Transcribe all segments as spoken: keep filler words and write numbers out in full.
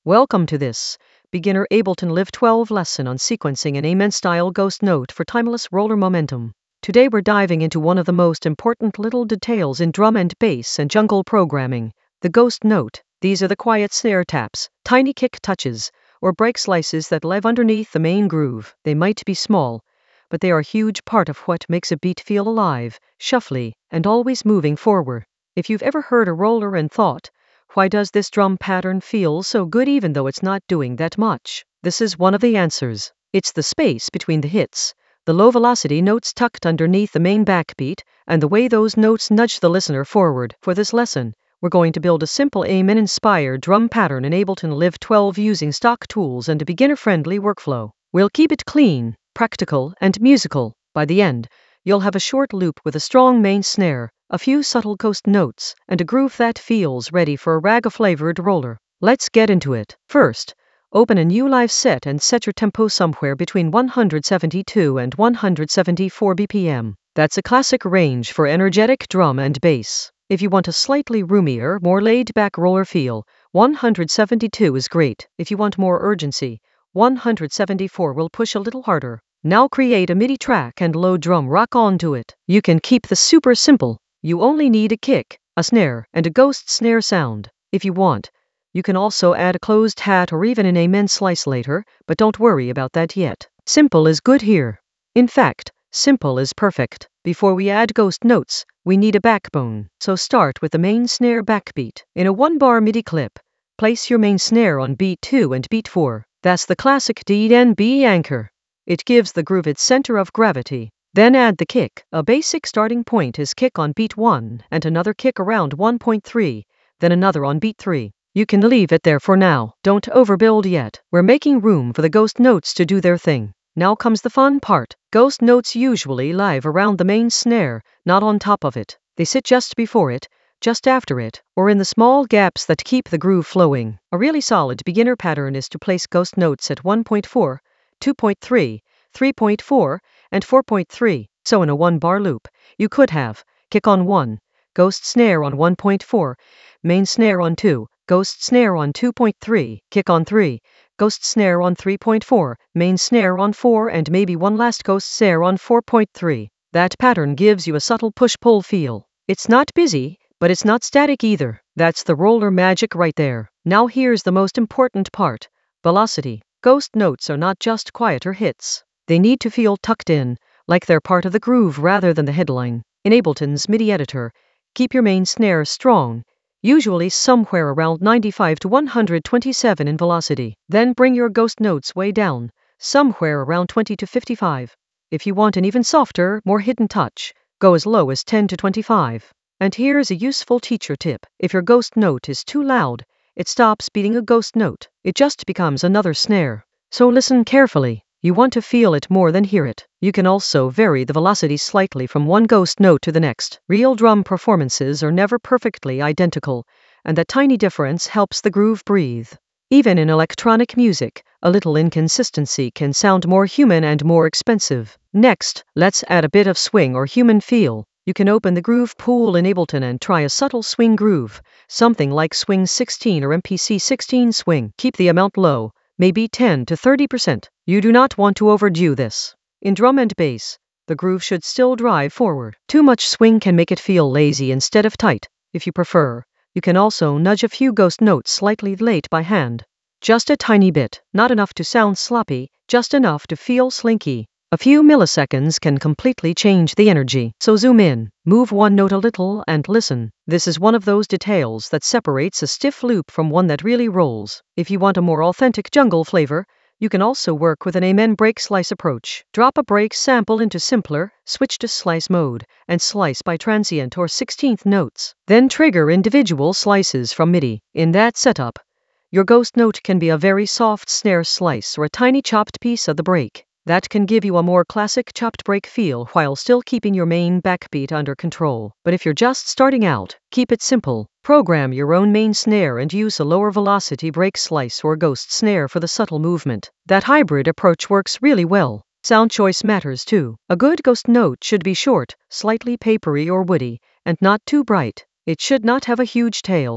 Welcome to this beginner Ableton Live twelve lesson on sequencing an Amen-style ghost note for timeless roller momentum. Today we're diving into one of the most important little details in drum and bass and jungle programming, the ghost note. These are the quiet snare taps, tiny kick touches, or break slices that live underneath the main groove. They might be small, but they are a huge part of what makes a beat feel alive, shuffly, and always moving forward. If you've ever heard a roller and thought, why does this drum pattern feel so good even though it's not doing that much? This is one of the answers. It's the space between the hits, the low velocity notes tucked underneath the main backbeat, and the way those notes nudge the listener forward. For this lesson, we're going to build a simple Amen-inspired drum pattern in Ableton Live twelve using stock tools and a beginner-friendly workflow. We'll keep it clean, practical, and musical. By the end, you'll have a short loop with a strong main snare, a few subtle ghost notes, and a groove that feels ready for a raga-flavored roller. Let's get into it. First, open a new live set and set your tempo somewhere between one hundred seventy-two and one hundred seventy-four B P M. That's a classic range for energetic drum and bass. If you want a slightly roomier, more laid-back roller feel, one hundred seventy-two is great. If you want more urgency, one hundred seventy-four will push a little harder. Now create a MIDI track and load drum rock onto it. You can keep this super simple. You only need a kick, a snare, and a ghost snare sound. If you want, you can also add a closed hat or even an Amen slice later, but don't worry about that yet. Simple is good here. In fact, simple is perfect. Before we add ghost notes, we need a backbone. So start with the main snare backbeat. In a one-bar MIDI clip, place your main snare on beat two and beat four. That's the classic D N B anchor. It gives the groove its center of gravity. Then add the kick. A basic starting point is kick on beat one and another kick around one point three, then another on beat three. You can leave it there for now. Don't overbuild yet. We're making room for the ghost notes to do their thing. Now comes the fun part. Ghost notes usually live around the main snare, not on top of it. They sit just before it, just after it, or in the small gaps that keep the groove flowing. A really solid beginner pattern is to place ghost notes at one point four, two point three, three point four, and four point three. So in a one-bar loop, you could have kick on one, ghost snare on one point four, main snare on two, ghost snare on two point three, kick on three, ghost snare on three point four, main snare on four, and maybe one last ghost snare on four point three. That pattern gives you a subtle push-pull feel. It's not busy, but it's not static either. That's the roller magic right there. Now here's the most important part: velocity. Ghost notes are not just quieter hits. They need to feel tucked in, like they're part of the groove rather than the headline. In Ableton's MIDI editor, keep your main snare strong, usually somewhere around ninety-five to one hundred twenty-seven in velocity. Then bring your ghost notes way down, somewhere around twenty to fifty-five. If you want an even softer, more hidden touch, go as low as ten to twenty-five. And here's a useful teacher tip. If your ghost note is too loud, it stops being a ghost note. It just becomes another snare. So listen carefully. You want to feel it more than hear it. You can also vary the velocity slightly from one ghost note to the next. Real drum performances are never perfectly identical, and that tiny difference helps the groove breathe. Even in electronic music, a little inconsistency can sound more human and more expensive. Next, let's add a bit of swing or human feel. You can open the groove pool in Ableton and try a subtle swing groove, something like Swing sixteen or M P C sixteen swing. Keep the amount low, maybe ten to thirty percent. You do not want to overdo this. In drum and bass, the groove should still drive forward. Too much swing can make it feel lazy instead of tight. If you prefer, you can also nudge a few ghost notes slightly late by hand. Just a tiny bit, not enough to sound sloppy, just enough to feel slinky. A few milliseconds can completely change the energy. So zoom in, move one note a little, and listen. This is one of those details that separates a stiff loop from one that really rolls. If you want a more authentic jungle flavor, you can also work with an Amen break slice approach. Drop a break sample into simpler, switch to slice mode, and slice by transient or sixteenth notes. Then trigger individual slices from MIDI. In that setup, your ghost note can be a very soft snare slice or a tiny chopped piece of the break. That can give you a more classic chopped break feel while still keeping your main backbeat under control. But if you're just starting out, keep it simple. Program your own main snare and use a lower velocity break slice or ghost snare for the subtle movement. That hybrid approach works really well. Sound choice matters too. A good ghost note should be short, slightly papery or woody, and not too bright. It should not have a huge tail,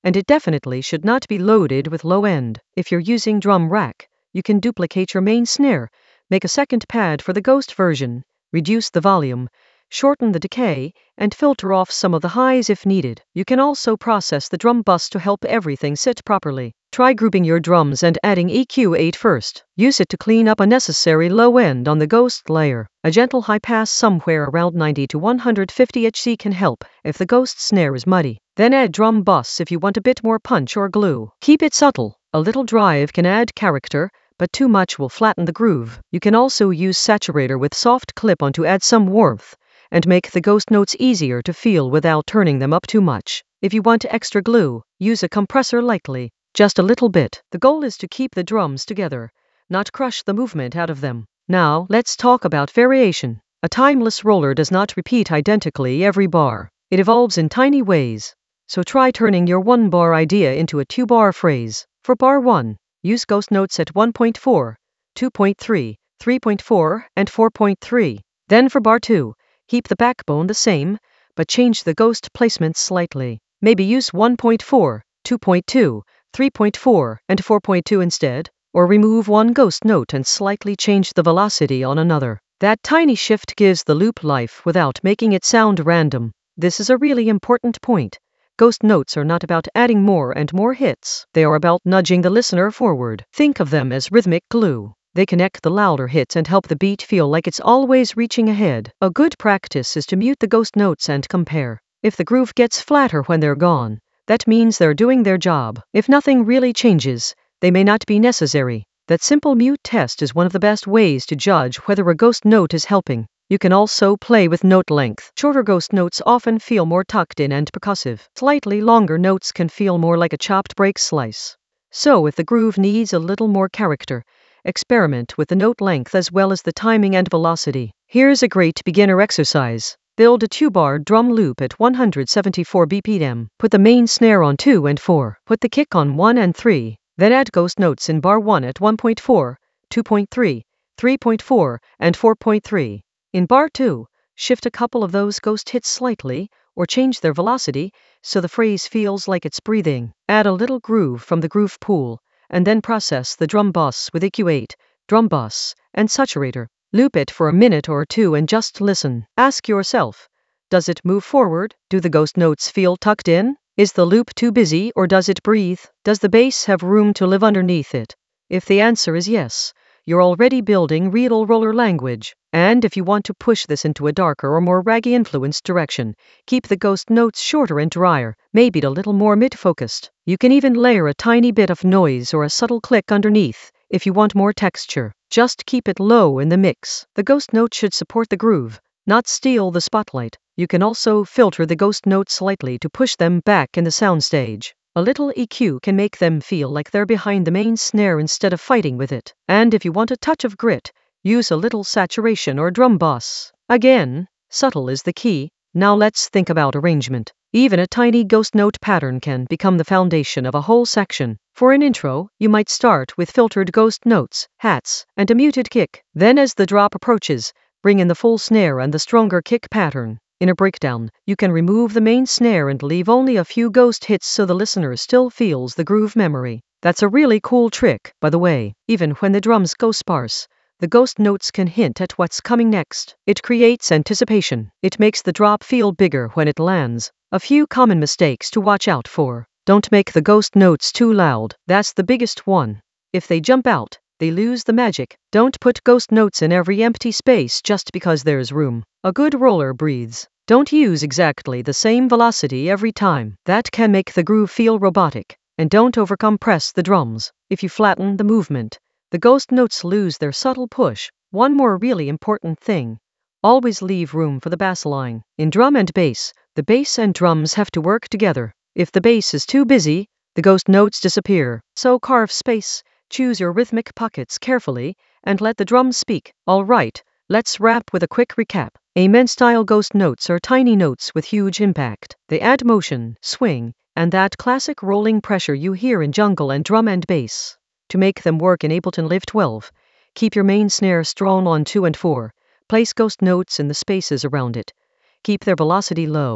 And it definitely should not be loaded with low end. If you're using drum rack, you can duplicate your main snare, make a second pad for the Ghost version, reduce the volume, shorten the decay, and filter off some of the highs if needed. You can also process the drum bus to help everything sit properly. Try grouping your drums and adding E Q eight first. Use it to clean up unnecessary low end on the Ghost layer. A gentle high pass somewhere around ninety to one hundred fifty hertz can help if the Ghost snare is muddy. Then add drum bus if you want a bit more punch or glue. Keep it subtle. A little drive can add character, but too much will flatten the groove. You can also use saturator with soft clip-on to add some warmth and make the Ghost notes easier to feel without turning them up too much. If you want extra glue, use a compressor lightly, just a little bit. The goal is to keep the drums together, not crush the movement out of them. Now, let's talk about variation. A timeless roller does not repeat identically every bar. It evolves in tiny ways. So try turning your one-bar idea into a two-bar phrase. For bar one, use Ghost notes at one point four, two point three, three point four, and four point three. Then for bar two, keep the backbone the same, but change the Ghost placement slightly. Maybe use one point four, two point two, three point four, and four point two instead, or remove one Ghost note and slightly change the velocity on another. That tiny shift gives the loop life without making it sound random. This is a really important point. Ghost notes are not about adding more and more hits. They are about nudging the listener forward. Think of them as rhythmic glue. They connect the louder hits and help the beat feel like it's always reaching ahead. A good practice is to mute the Ghost notes and compare. If the groove gets flatter when they're gone, that means they're doing their job. If nothing really changes, they may not be necessary. That simple mute test is one of the best ways to judge whether a Ghost note is helping. You can also play with note length. Shorter Ghost notes often feel more tucked in and percussive. Slightly longer notes can feel more like a chopped break slice. So if the groove needs a little more character, experiment with the note length as well as the timing and velocity. Here's a great beginner exercise. Build a two-bar drum loop at one hundred seventy-four B P M. Put the main snare on two and four. Put the kick on one and three. Then add Ghost notes in bar one at one point four, two point three, three point four, and four point three. In bar two, shift a couple of those Ghost hits slightly, or change their velocity, so the phrase feels like it's breathing. Add a little groove from the groove pool, and then process the drum bus with E Q eight, drum bus, and saturator. Loop it for a minute or two and just listen. Ask yourself, does it move forward? Do the Ghost notes feel tucked in? Is the loop too busy or does it breathe? Does the bass have room to live underneath it? If the answer is yes, you're already building real roller language. And if you want to push this into a darker or more raggy influenced direction, keep the Ghost notes shorter and drier, maybe a little more mid-focused. You can even layer a tiny bit of noise or a subtle click underneath if you want more texture. Just keep it low in the mix. The Ghost note should support the groove, not steal the spotlight. You can also filter the Ghost notes slightly to push them back in the soundstage. A little E Q can make them feel like they're behind the main snare instead of fighting with it. And if you want a touch of grit, use a little saturation or drum bus. Again, subtle is the key. Now let's think about arrangement. Even a tiny Ghost note pattern can become the foundation of a whole section. For an intro, you might start with filtered Ghost notes, hats, and a muted kick. Then as the drop approaches, bring in the full snare and the stronger kick pattern. In a breakdown, you can remove the main snare and leave only a few Ghost hits so the listener still feels the groove memory. That's a really cool trick, by the way. Even when the drums go sparse, the Ghost notes can hint at what's coming next. It creates anticipation. It makes the drop feel bigger when it lands. A few common mistakes to watch out for. Don't make the Ghost notes too loud. That's the biggest one. If they jump out, they lose the magic. Don't put Ghost notes in every empty space just because there's room. A good roller breathes. Don't use exactly the same velocity every time. That can make the groove feel robotic. And don't overcompress the drums. If you flatten the movement, the Ghost notes lose their subtle push. One more really important thing. Always leave room for the bass line. In drum and bass, the bass and drums have to work together. If the bass is too busy, the Ghost notes disappear. So carve space, choose your rhythmic pockets carefully, and let the drums speak. All right, let's wrap with a quick recap. Amen-style Ghost notes are tiny notes with huge impact. They add motion, swing, and that classic rolling pressure you hear in jungle and drum and bass. To make them work in Ableton Live twelve, keep your main snare strong on two and four. Place Ghost notes in the spaces around it. Keep their velocity low,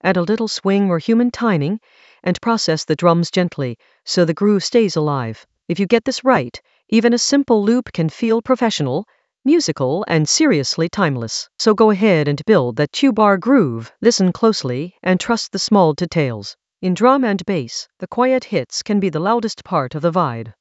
Add a little swing or human timing, and process the drums gently so the groove stays alive. If you get this right, even a simple loop can feel professional, musical, and seriously timeless. So go ahead and build that two-bar groove. Listen closely and trust the small details. In drum and bass, the quiet hits can be the loudest part of the vibe.